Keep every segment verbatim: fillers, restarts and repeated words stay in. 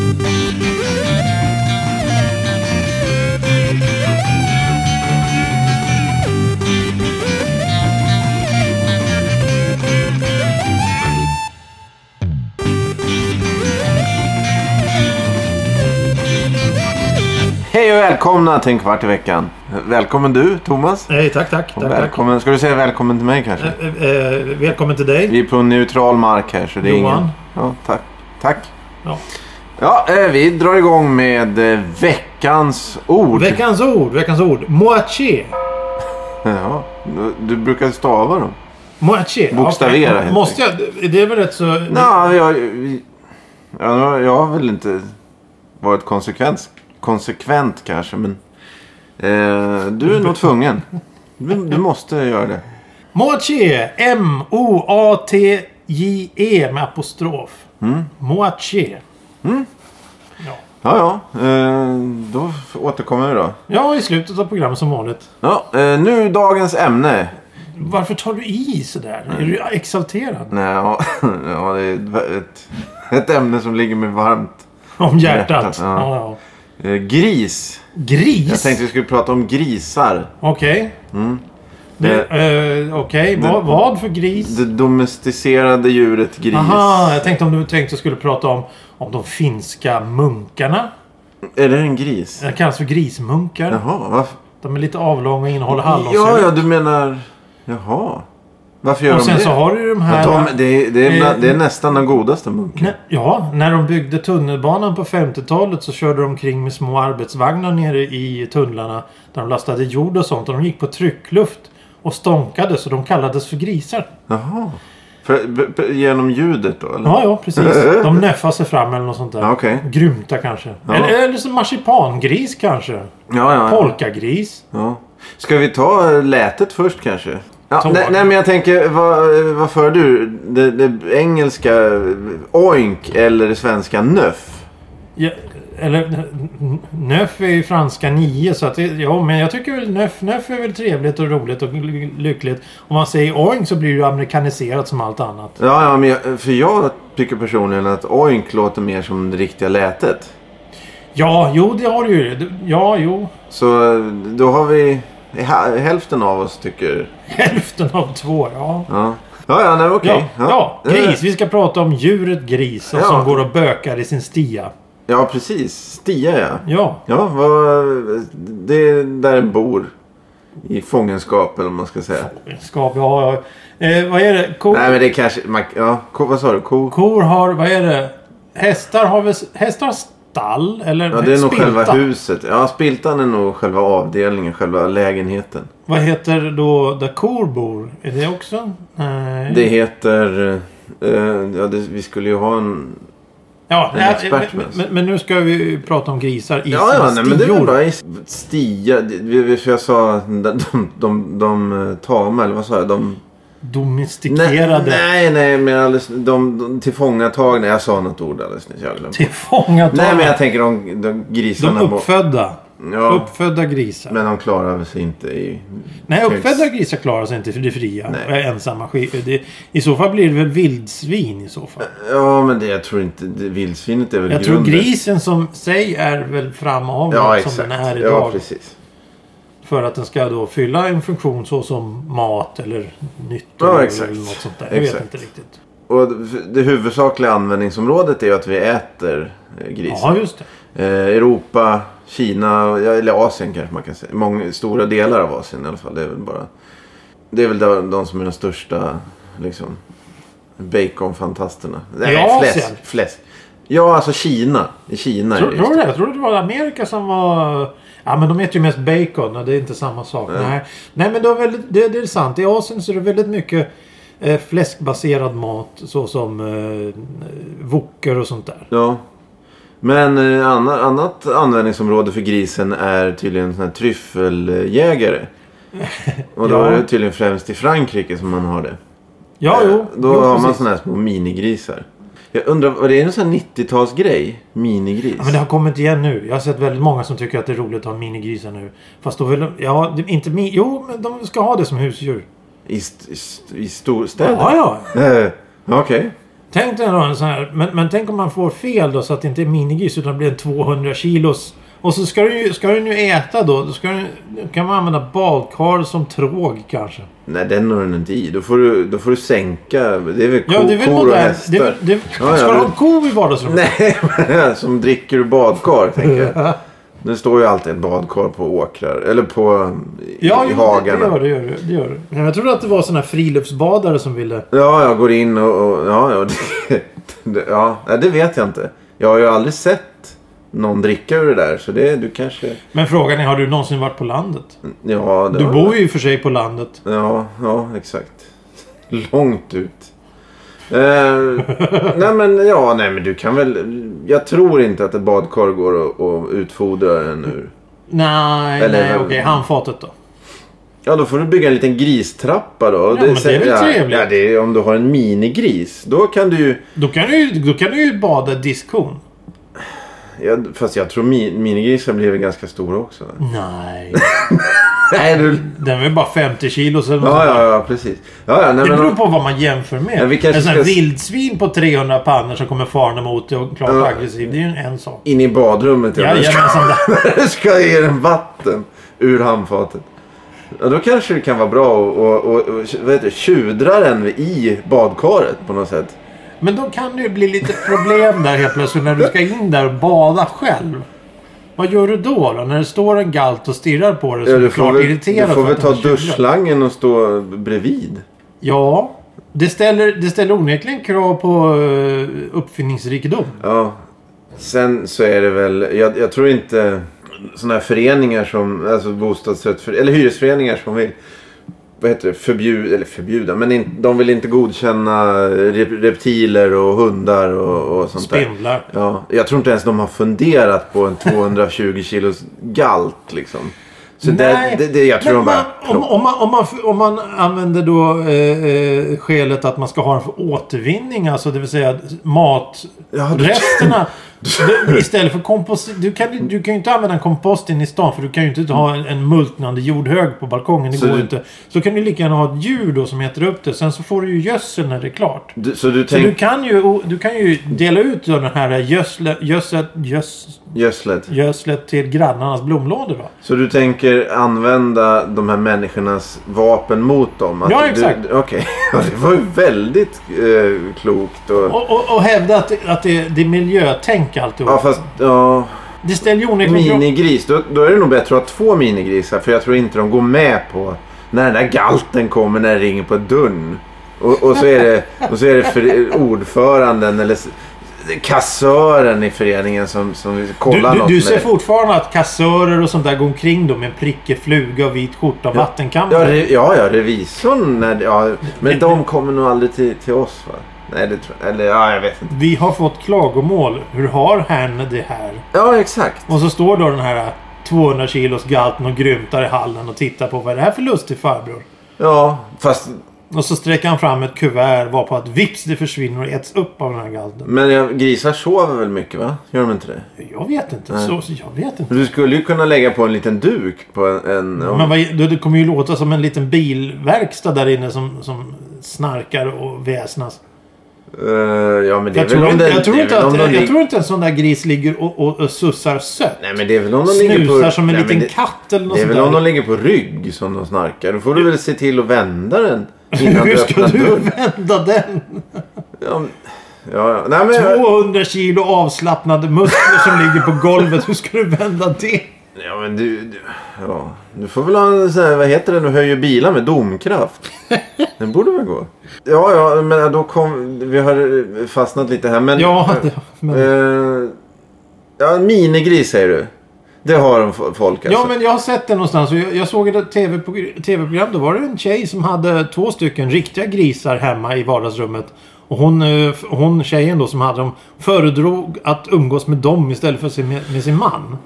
Hej och välkomna till en kvart i veckan. Välkommen du, Thomas. Hej, tack, tack. tack välkommen. Tack. Ska du säga välkommen till mig kanske? Eh, eh, välkommen till dig. Vi är på neutral mark här så det är Johan. ingen... Ja, tack. Tack. Ja, ja eh, vi drar igång med eh, veckans ord. Veckans ord, veckans ord. Moitié. Ja, du, du brukar stava dem. Moitié. Bokstavera. Okay. Måste jag? Det är väl rätt så... Nej, jag, vi, ja, jag har väl inte varit konsekvent. Konsekvent kanske, men eh, du är nog tvungen. Du, du måste göra det. Moitié. M O A T J E med apostrof. Mm. Moitié. Mm. Ja, ja. ja eh, då återkommer vi då. Ja, i slutet av programmet som vanligt. Ja, eh, nu dagens ämne. Varför tar du i sådär? Mm. Är du exalterad? Nej, ja, ja, det är ett, ett ämne som ligger mig varmt. Om hjärtat. hjärtat ja. Ja, ja. Eh, gris. Gris? Jag tänkte vi skulle prata om grisar. Okej. Okay. Mm. Uh, Okej, okay. vad, vad för gris? Det domesticerade djuret gris. Aha, jag tänkte om du tänkte skulle prata om, om de finska munkarna. Är det en gris? Det kallas för grismunkar. Jaha, varför? De är lite avlånga och innehåller hallonsyra. Ja, ja, du menar... Jaha. Varför gör och de sen det? så har du de här... De, det, det, är, eh, det är nästan den godaste munken. Ja, när de byggde tunnelbanan på femtiotalet så körde de omkring med små arbetsvagnar nere i tunnlarna. Där de lastade jord och sånt. Och de gick på tryckluft och stånkade, så de kallades för grisar. Jaha. För, b, b, genom ljudet då? Eller? Ja, ja, precis. De neffar sig fram eller något sånt där. Okay. Grymta kanske. Ja. Eller, eller som marsipangris kanske. Ja, ja, ja. Polkagris. Ja. Ska vi ta lätet först kanske? Ja, nej, nej, men jag tänker, vad, vad för du? Det, det engelska oink eller det svenska nöff? Ja, eller nöff är ju franska nio, så att det, ja, men jag tycker väl nöff, nöff är väl trevligt och roligt och lyckligt. Om man säger oink så blir det ju amerikaniserat som allt annat. Ja, ja, men jag, för jag tycker personligen att oink låter mer som det riktiga lätet. Ja, jo, det har du ju. Ja, jo. Så då har vi hälften av oss tycker... Hälften av två, ja. Ja, ja, ja nej, okej. Okay. Ja, ja, gris. Vi ska prata om djuret gris ja. Som går och bökar i sin stia. Ja, precis. Stia, ja. Ja. Ja, vad, det är där den bor. I fångenskap, eller vad man ska säga. Fångenskap, ja. Eh, vad är det? Kor... Nej, men det är kanske... Ja, ko, vad sa du? Ko? Kor har... Vad är det? Hästar har väl... Hästar stall? Eller ja, det är nog spilta. själva huset. Ja, spiltan är nog själva avdelningen, själva lägenheten. Vad heter då där kor bor? Är det också? Nej. Det heter... Eh, ja, det, vi skulle ju ha en... Ja, en nej, expert men, men, men nu ska vi prata om grisar i ja, ja, nej, men det är bara i stia. För jag sa de, de, de, de tama, eller vad sa jag? De... Domestikerade. Nej, nej, men alldeles, de, de tillfångatagna. Jag sa något ord alldeles nyss. Tillfångatagna? Nej, men jag tänker de, de grisarna. De uppfödda. Ja, uppfödda grisar. Men de klarar sig inte i... Nej, uppfödda grisar klarar sig inte för det fria. Nej. Ensamma. Det, I så fall blir det väl vildsvin i så fall. Ja, men det, jag tror inte... Det, vildsvinet är väl jag grunden. tror grisen som sig är väl framavlad ja, som den är idag. Ja, precis. För att den ska då fylla en funktion så som mat eller nyttor ja, eller något sånt där. Jag exakt. vet inte riktigt. Och det huvudsakliga användningsområdet är att vi äter gris. Ja, just det. Eh, Europa, Kina, eller Asien kanske man kan säga. Många stora delar av Asien i alla fall. Det är väl bara... Det är väl de, de som är de största liksom baconfantasterna. Nej, ja, fläsk, fläsk. Ja, alltså Kina. I Kina tror, är det. Tror det? Jag trodde det var Amerika som var... Ja, men de äter ju mest bacon och det är inte samma sak. Mm. Nej. Nej, men det är, väldigt, det, det är sant. I Asien så är det väldigt mycket eh, fläskbaserad mat. Så som eh, wokor och sånt där. Ja. Men eh, annat, annat användningsområde för grisen är tydligen sån här tryffeljägare. Och då ja. är det tydligen främst i Frankrike som man har det. Ja, jo. Då jo, har precis. man såna här små minigrisar. Jag undrar, var det en sån här nittiotalsgrej? Minigris? Ja, men det har kommit igen nu. Jag har sett väldigt många som tycker att det är roligt att ha minigrisar nu. Fast då vill de... Ja, inte mi... Jo, men de ska ha det som husdjur. I, st- i storstäder? Ja, ja. Eh, Okej. Okay. Tänk dig då en sån här... Men, men tänk om man får fel då så att det inte är minigris utan det blir en tvåhundra kilos. Och så ska du ju, ska du nu äta då. Då ska du, kan man använda badkar som tråg kanske. Nej, den har den inte i. Då får du, då får du sänka. Det är väl ko, ja, det är väl kor och hästar. hästar. Det är väl, det är, ja, ska ja, du ha en ko i vardagsrummet? Nej, som dricker ur badkar, tänker jag. Det står ju alltid ett badkar på åkrar. Eller på i, ja, i jo, hagarna. Ja, det gör det. det, gör det. Jag trodde att det var såna här friluftsbadare som ville... Ja, jag går in och... och ja, ja, det, det, ja, det vet jag inte. Jag har ju aldrig sett någon dricka ur det där. Så det du kanske... Men frågan är, har du någonsin varit på landet? Ja, det du har... bor ju för sig på landet. Ja, ja, exakt. Långt ut. Eh, nej men ja, nej men du kan väl... Jag tror inte att ett badkar går att, att utfodra en ur. Nej, Eller, nej, okej. Okay. Handfatet då? Ja, då får du bygga en liten gristrappa då. Ja, det, men det är väl ja, trevligt. Ja, det är, om du har en minigris, då kan du ju... Då kan du, då kan du ju bada diskhon. Ja, fast jag tror min, minigrisar blir ganska stora också. Nej. Nej, du... Den är väl bara femtio kilo. Så ja, ja, ja, precis. Ja, ja, nej, det men... beror på vad man jämför med. Ja, vi kanske en sån här ska... vildsvin på trehundra pannor som kommer farna mot dig och klart ja. aggressiv. Det är ju en sak. In i badrummet. Ja, jajamensan. Du ska ge den vatten ur handfatet. Ja, då kanske det kan vara bra och, och, och, och vad heter det, tjudra den i badkaret på något sätt. Men då kan det ju bli lite problem där helt plötsligt när du ska in där och bada själv. Vad gör du då då? När det står en galt och stirrar på dig så ja, är du du klart väl, irriterad. Du får väl ta tjudrar. duschslangen och stå bredvid. Ja, det ställer, det ställer onekligen krav på uh, uppfinningsrikedom. Ja, sen så är det väl... Jag, jag tror inte sådana här föreningar som... Alltså bostadsrätt... Eller hyresföreningar som vill... Vad heter det? Förbjuda... Eller förbjuda. Men in, de vill inte godkänna rep, reptiler och hundar och, och sånt Spindlar. där. Ja, jag tror inte ens de har funderat på en tvåhundratjugo kilos galt liksom. Så Nej, det, det, det, jag tror de bara... Man, om, om, man, om, man, om man använder då eh, eh, skälet att man ska ha den för återvinning, alltså det vill säga matresterna ja, istället för kompost. Du kan, du kan ju inte använda en kompost in i stan för du kan ju inte ha en, en multnande jordhög på balkongen. Det så går du, inte. Så kan du lika gärna ha ett djur då som äter upp det. Sen så får du ju gödsel när det är klart. Du, så du, så tänk... du, kan ju, du kan ju dela ut då den här gödslet, gödslet, göds... gödslet. gödslet till grannarnas blomlådor då. Så du tänker använda de här människornas vapen mot dem? Att ja, exakt. Okej, okay. Det var ju väldigt eh, klokt. Och, och, och, och hävda att, det, att det, det är miljötänk alltihop. Ja, fast... Ja, det ställer ju onekligen... Minigris, då, då är det nog bättre att ha två minigrisar. För jag tror inte de går med på när den där galten kommer när det ringer på dörren. Och, och så är det, och så är det för, ordföranden eller... kassören i föreningen som, som kollar du, något du, du ser med fortfarande att kassörer och sånt där går omkring då med en prickig fluga och vit skjorta och ja. vattenkammare. Ja, re, ja, ja, revisorn. När, ja, men de kommer nog aldrig till, till oss, va? Nej, det tror jag. Eller, ja, jag vet inte. Vi har fått klagomål. Hur har herrn det här? Ja, exakt. Och så står då den här tvåhundra kilos galten och grymtar i hallen och tittar på vad är det här för lustig farbror? Ja, fast... Och så sträcker han fram ett kuvert var på att vips det försvinner och äts upp av den här galten. Men ja, grisar sover väl mycket, va? Gör de inte det? Jag vet inte. Så, så jag vet inte. Du skulle ju kunna lägga på en liten duk på en... en ja. Men vad, det kommer ju låta som en liten bilverkstad där inne som, som snarkar och väsnas. Uh, ja, men det är jag, väl tror om inte, den, jag, tror inte att, jag lig- tror inte en sån där gris ligger och, och, och sussar sött. Nej, men det är väl om de Snusar ligger på... som en nej, liten det, katt eller något det är sånt väl om där. de ligger på rygg som de snarkar. Då får du väl se till att vända den innan hur du ska öppnar du dörren. vända den? Ja, ja, ja. Nej, men... tvåhundra kilo avslappnade muskler som ligger på golvet. Hur ska du vända det? Ja, men du... du ja. Du får väl ha en sån här... Vad heter det? Du höjer bilar med domkraft. Den borde väl gå. Ja, ja, men då kom... Vi har fastnat lite här, men... Ja, det, men... Eh, ja, minigris säger du. Det har de folk alltså. Ja, men jag har sett det någonstans. Jag, jag såg ett tv-program. Då var det en tjej som hade två stycken riktiga grisar hemma i vardagsrummet. Och hon, hon tjejen då som hade dem föredrog att umgås med dem istället för med, med sin man.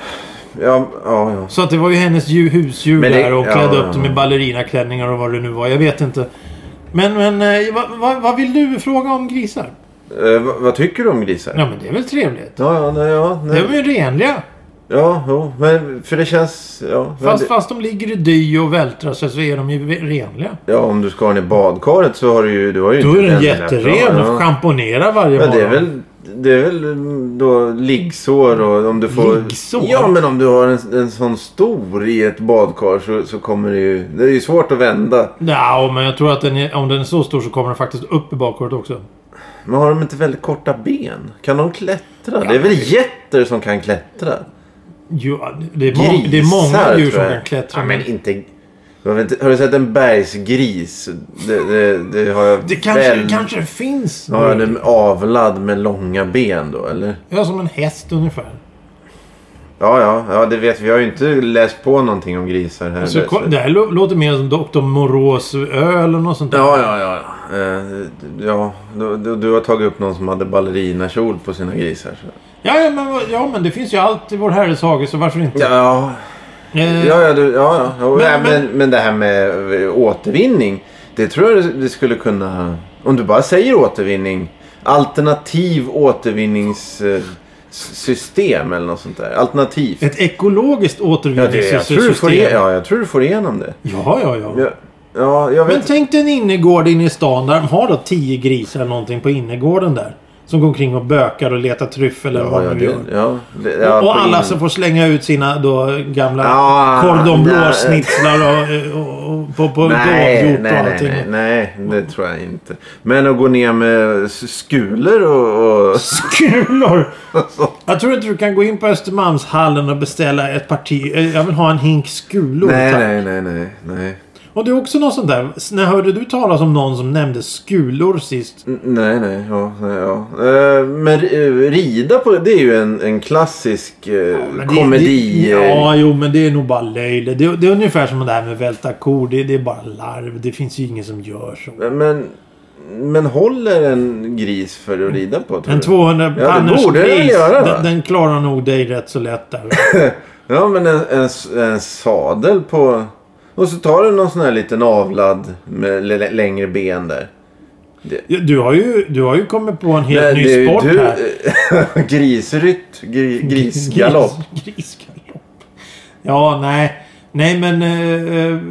Ja, ja, ja. Så att det var ju hennes djur, husdjur det, där och ja, klädde ja, upp dem med ballerinaklänningar och vad det nu var. Jag vet inte. Men, men vad, vad, vad vill du fråga om grisar? Eh, vad, vad tycker du om grisar? Ja, men det är väl trevligt. Ja, ja, nej, ja. Nej. De är ju renliga. Ja, jo, men för det känns... Ja, Fast, det, fast de ligger i dy och vältrar sig så är de ju renliga. ja, om du ska ha den i badkaret så har du ju... Du har ju Då inte är den den jätteren och ja. schamponerar varje Men morgon. det är väl... Det är väl då liggsår och om du får... Liggsår? Ja, men om du har en, en sån stor i ett badkar så, så kommer det ju... Det är ju svårt att vända. Ja, men jag tror att den är, om den är så stor så kommer den faktiskt upp i badkaret också. Men har de inte väldigt korta ben? Kan de klättra? Ja. Det är väl jätter som kan klättra? Jo, det är, må- det är många djur som kan klättra. Ja, men inte... Har du, inte, har du sett en bergsgris? Det, det, det har jag Det kanske, väl... kanske finns. Ja, den är avlad med långa ben då, eller? Ja, som en häst ungefär. Ja, ja, ja, det vet vi. Jag har ju inte läst på någonting om grisar här. Så, det här lå- låter mer som doktor Moreaus öl eller något sånt där. Ja, ja, ja. Eh, ja, du, du, du har tagit upp någon som hade ballerinakjol på sina grisar. Så. Ja, ja, men, vad- ja, men det finns ju allt i vår herres hage, så varför inte? Ja, Eh, ja, ja, du, ja, ja. ja Men- men, men, men det här med återvinning, det tror jag det skulle kunna... Om du bara säger återvinning, alternativ återvinningssystem eller något sånt där. Alternativt. Ett ekologiskt Ja, det, jag, tror du får, återvinningssystem. ja, jag tror du får igenom det. Ja, ja, ja. Ja, ja jag vet. Men tänk dig en innergård inne i stan där de har då tio grisar eller någonting på innergården där. Som går omkring och bökar och letar tryffel eller Ja, vad ja, de det, gör. ja, det, ja, och på alla in- som får slänga ut sina då gamla Ja, cordon nej. bleu-snitslar och, och, och på, på Nej, dovhjort nej, och nej, allting. nej, nej, det tror jag inte. Men att gå ner med s- skulor och... och Skulor! Jag tror inte du kan gå in på Östermalmshallen och beställa ett parti. eh, Jag vill ha en hink skulor. nej, tack. nej, nej, nej, nej. Och det är också något sånt där. När hörde du talas om någon som nämnde skulor sist? N- Nej, nej, ja, nej, ja. Eh, Men eh, rida på det är ju en, en klassisk eh, Men det- komedi. Det, eh, ja, jo, men det är nog bara löjligt. Det, det är ungefär som det här med välta kor. Det, det är bara larv. Det finns ju ingen som gör så. Men, men håller en gris för att rida på? Tror En du? tvåhundra Ja, det pannors borde den gris, göra, va? den, den klarar nog dig rätt så lätt där. Ja, men en, en, en sadel på... Och så tar du någon sån här liten avlad med l- längre ben där. Ja, Du har ju, du har ju kommit på en helt Nej, ny det är ju sport du, här. Grisrytt, gri, grisgalopp. Gris, grisgalopp. Ja, nej. Nej, men... eh, eh,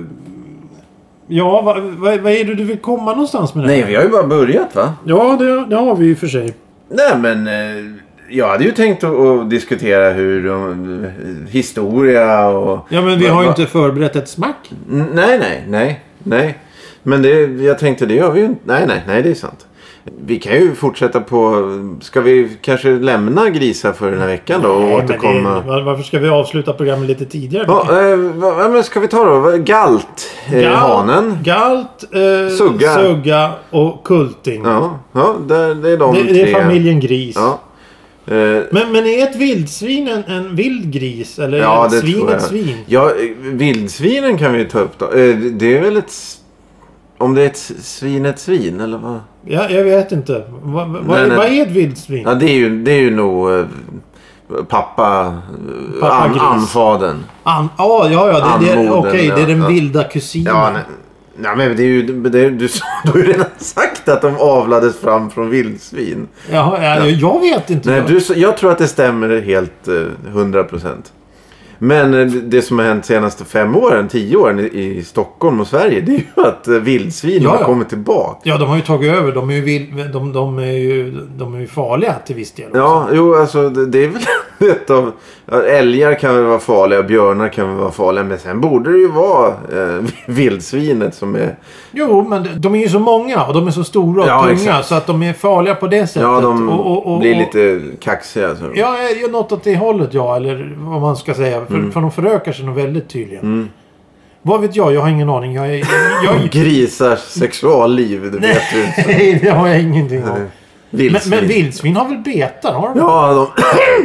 ja, vad, vad, vad är det du vill komma någonstans med det Nej, här? vi har ju bara börjat, va? Ja, det, det har vi ju för sig. Nej, men eh, jag hade ju tänkt att, att diskutera hur de, historia och... Ja, men vi Va- har ju va- inte förberett ett smack. N- Nej, nej, nej, nej. Men det, jag tänkte det gör vi ju inte. Nej, nej, nej, det är sant. Vi kan ju fortsätta på... Ska vi kanske lämna grisar för den här veckan då och Nej, men återkomma? det, var- varför ska vi avsluta programmet lite tidigare? Ja, eh, vad, vad men ska vi ta då? Galt, eh, Galt, hanen. Galt, eh, Sugga. Sugga och Kulting. Ja, ja det, det är de det, tre. det är familjen Gris. Ja. Eh, Men, men är ett vildsvin en, en vild gris? Eller Ja, är ett det svin tror jag. ett svin? Ja, eh, vildsvinen kan vi ta upp då. Eh, Det är väl ett... s- Om det är ett s- svin, ett svin, eller vad? Ja, jag vet inte. Va, va, Nej, nej. Vad är ett vildsvin? Ja, det är ju, det är ju nog eh, pappa... eh, Pappa an, gris. Anfadern. An, ah, ja, ja. Det, det, Anmodern, okej, det är den ja. vilda kusinen. Ja, nej, nej, men det är ju... Det är, du, du har ju redan sagt att de avlades fram från vildsvin. Jaha, ja, jag vet inte. Nej, du, jag tror att det stämmer helt eh, hundra procent. Men eh, det som har hänt de senaste fem åren, tio åren i, i Stockholm och Sverige, det är ju att eh, vildsvin Ja, har ja. kommit tillbaka. Ja, de har ju tagit över. De är ju, vild, de, de är ju, de är ju farliga till viss del också. Ja, jo, alltså det, det är väl ett av... Ja, älgar kan väl vara farliga, björnar kan väl vara farliga, men sen borde det ju vara eh, vildsvinet som är... Jo, men de- de är ju så många och de är så stora och Ja, tunga exakt. så att de är farliga på det sättet. Ja, de och, och, och, blir och- lite kaxiga. Så. Ja, är ju något åt det hållet, ja. Eller vad man ska säga. För, Mm. för de förökar sig nog väldigt tydligen. Vad vet jag? Jag har ingen aning. Jag är... Jag, Grisars sexualliv, det vet du inte. nej, det har jag ingenting om. Men, Vildsvin. men vildsvin har väl betar? Har de? Ja, de...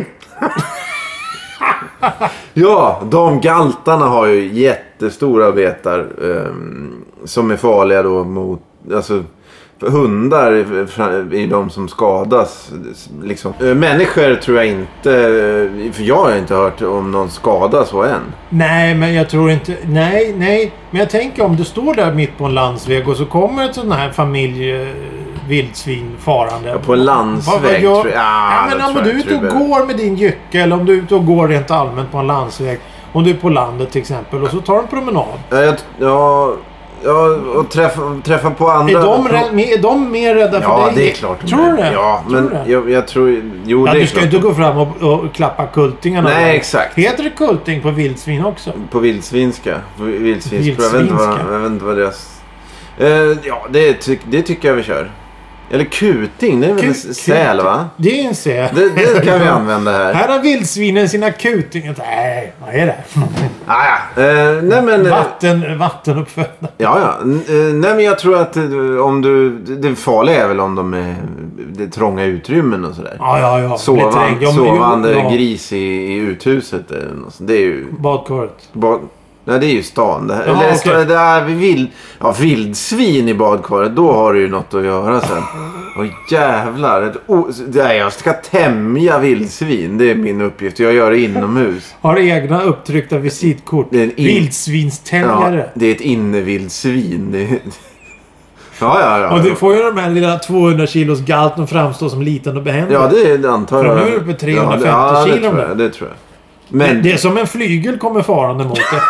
ja, de galtarna har ju jättestora betar ehm, som är farliga då mot... Alltså, hundar är är de som skadas. Liksom. Eh, Människor tror jag inte... eh, För jag har inte hört om någon skadas så än. Nej, men jag tror inte... Nej, nej. Men jag tänker om du står där mitt på en landsväg och så kommer ett sån här familj... eh, vildsvin farande. Ja, på en landsväg vad, vad gör... tror jag. Ja, Ja, men det om tror du är jag, ute och tror jag. går med din jycke eller om du är ute och går rent allmänt på en landsväg. Om du är på landet till exempel och så tar du en promenad. Ja, jag, ja, ja och träffa, träffa på andra. Är de, rädd, är de mer rädda för ja, dig? det är klart. Tror du det? Ja, tror men det? jag, jag tror... Jo, Ja, det är du ska klart. inte gå fram och, och klappa kultingarna. Nej, där. exakt. Heter det kulting på vildsvin också? På vildsvinska. På vildsvinska. Jag vet inte vad, Vildsvinska. jag vet inte vad deras... Eh, ja, det, ty, det tycker jag vi kör. Eller kuting, det är väl en Kut- säl, va? Det är en säl. Det, det kan vi använda här. Här har vildsvinen sina kutingar. Nej, vad är det? Ah, ja. eh, nej, men... eh, Vatten, vattenuppfödda. Ja, ja. N- eh, nej, men jag tror att eh, om du... Det farliga är väl om de är det är trånga utrymmen och sådär. Ja, ja, ja. Sovan, Beträng. Ja, men- sovande ja. gris i, i uthuset. Eller något sånt. Det är ju... Badkaret. Ba, nej, det är ju stan. Det här, Jaha, eller, okej. det är vild, ja, vildsvin i badkaret. Då har du ju något att göra sen. Åh jävlar. Ett, o, nej, jag ska tämja vildsvin. Det är min uppgift. Jag gör det inomhus. Har egna upptryckta visitkort. Det är en in- Vildsvinstäljare. Ja, det är ett innevildsvin. Det är... Ja, ja, ja. Och det får ju de här lilla tvåhundra kilos galten att framstå som liten och behändig. Ja, det, det antar För jag. nu är det uppe trehundrafemtio ja, det, ja, det kilo tror med. jag, det tror jag. det, Men... det är som en flygel kommer farande mot det.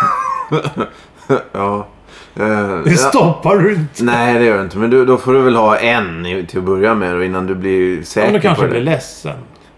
ja. Eh, Det ja. stoppar du inte. Nej, det gör det inte. Men du, då får du väl ha en i- till att börja med och innan du blir säker Om du kanske på det. blir ledsen.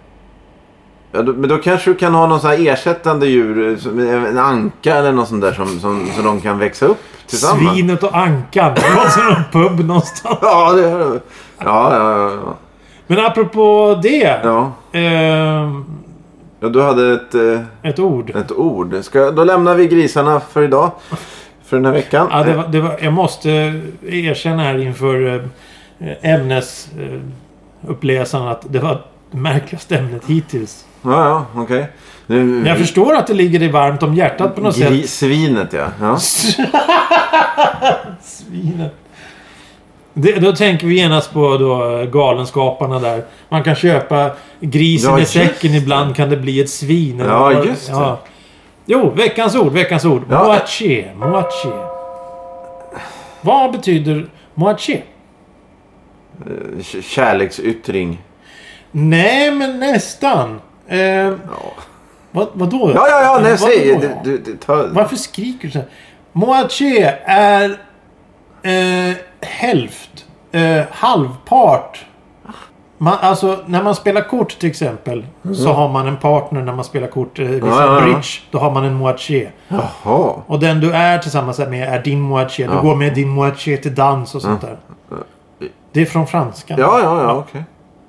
Ja, då, men då kanske du kan ha någon sån här ersättande djur, som en anka eller något sånt där som, som, så de kan växa upp tillsammans. Svinet och ankan. Det var som en pub någonstans. Ja, det är det. Ja, ja, ja. ja. Men apropå det. Ja, Eh, ja du hade ett, eh, ett ord. ett ord. Ska, då lämnar vi grisarna för idag. För den här veckan. Ja, det var, det var, jag måste erkänna här inför eh, ämnesuppläsaren att det var det märkligaste ämnet hittills. Ja, ja, okej. Nu- Men jag förstår att det ligger dig varmt om hjärtat på något Gri- sätt. Svinet, ja. ja. Svinet. Det, då tänker vi genast på då Galenskaparna där. Man kan köpa grisen Ja, i just säcken. det. Ibland kan det bli ett svin. eller Ja, vad- just det. Jo, veckans ord. Veckans ord. Ja. Moaché. Moaché. Vad betyder moaché? K- Kärleksyttring. Nej, men nästan. Eh, Ja, vad, vadå? ja, ja, ja nej, Vadå? säg. Du, du, du, ta... Varför skriker du så här? Moaché är eh, hälft. Eh, halvpart. Man, alltså, när man spelar kort till exempel. Så har man en partner när man spelar kort. Eh, Ja, ja, ja. bridge. Då har man en moaché. Jaha. Och den du är tillsammans med är din moaché. Du Ja. går med din moaché till dans och sånt där. Det är från franskan. Ja, ja, ja, okej.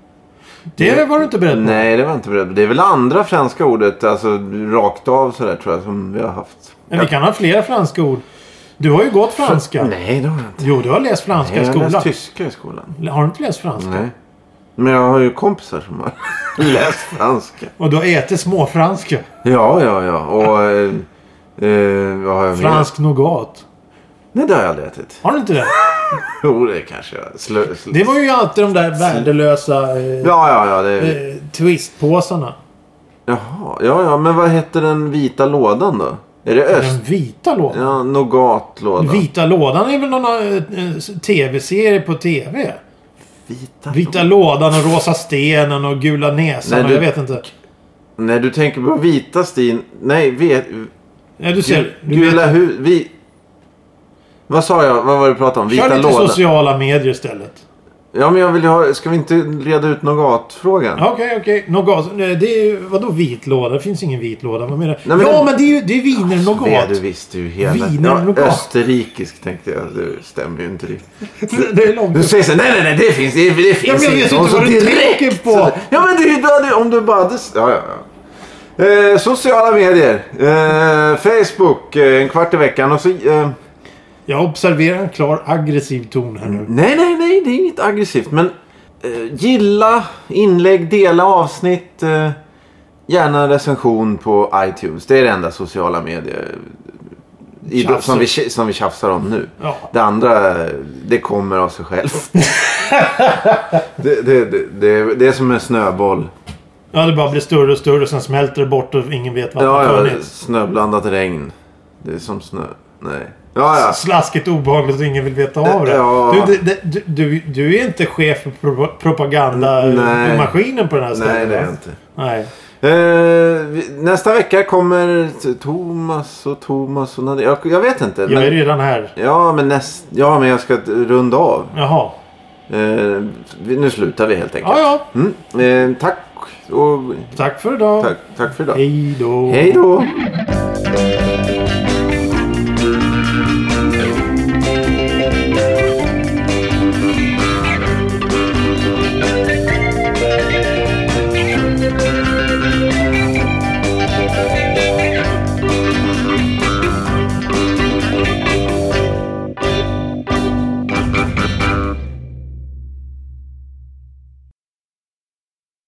Det var du inte beredd på. Nej, det var jag inte beredd på. Det är väl andra franska ordet, alltså rakt av sådär tror jag, som vi har haft. Men vi kan ha flera franska ord. Du har ju gått franska. Nej, det har jag inte. Jo, du har läst franska Nej, i jag har skolan. läst tyska i skolan. Har du inte läst franska? Nej. Men jag har ju kompisar som har läst franska. Och du har ätit småfranska. Ja, ja, ja. Och... Eh, eh, vad har jag mer? Fransk nougat. Nej, det har jag aldrig ätit. Har du inte det? Jo, det kanske jag... Slö, slö. Det var ju alltid de där värdelösa eh, Ja, ja, ja. Det... eh, twistpåsarna. Jaha, ja, ja. Men vad heter den vita lådan då? Är det öst? Den vita lådan. Ja, nougatlåda. Vita lådan är väl någon eh, tv-serie på tv? Vita, Vita lådan och rosa stenen och gula näsan. Nej, och du- Jag vet inte. Nej, du tänker på vita stin... Nej, vet... Ja, du ser. Du Gula vet. hus... Vi... Vad sa jag? Vad var det du pratade om? Kör Vita lite lådan. sociala medier istället. Ja, men jag vill ju ha... Ska vi inte reda ut nougatfrågan? Okej, okej. Nougat. Nej, det är ju... Vadå vit låda? Det finns ingen vit låda. Vad menar du? Nej, men Ja, det- men det är ju det är viner Ja, nougat. du visste ju hela... Wiener ja, nougat. österrikisk tänkte jag. Det stämmer ju inte riktigt. Det är långt. Du säger så nej, nej, nej, det finns, det, det finns Ja, men jag vet inte. inte Och så vad du direkt tänker på. så- Ja, men det, du hade, om du bara hade... Ja, ja, ja. Eh, sociala medier. Eh, Facebook, eh, en kvart i veckan. Och så... Eh, Jag observerar en klar aggressiv ton här nu. nej, nej, nej, det är inget aggressivt. Men eh, gilla, inlägg, dela avsnitt. Eh, gärna recension på iTunes. Det är det enda sociala medier i, Tjafs. som, vi, som vi tjafsar om nu. Ja. Det andra, det kommer av sig själv. det, det, det, det, det är som en snöboll. Ja, det bara blir större och större. Sen smälter det bort och ingen vet vad det Ja, har ja, funnits. snöblandat regn. Det är som snö. Nej. Ja, ja. Slaskigt, obehagligt och ingen vill veta av det. Ja. Du, du, du, du, du är inte chef för pro- propagandamaskinen på den här stället. Nej, det är jag inte. Nej. Eh, nästa vecka kommer Thomas och Thomas och Nadia. Jag, jag vet inte. Jag men, är redan här. Ja, men näst, ja, men jag ska runda av. Jaha. Eh, nu slutar vi helt enkelt. Ja, ja. Mm, eh, tack och Tack för idag. tack, tack för idag. Hej då. Hej då.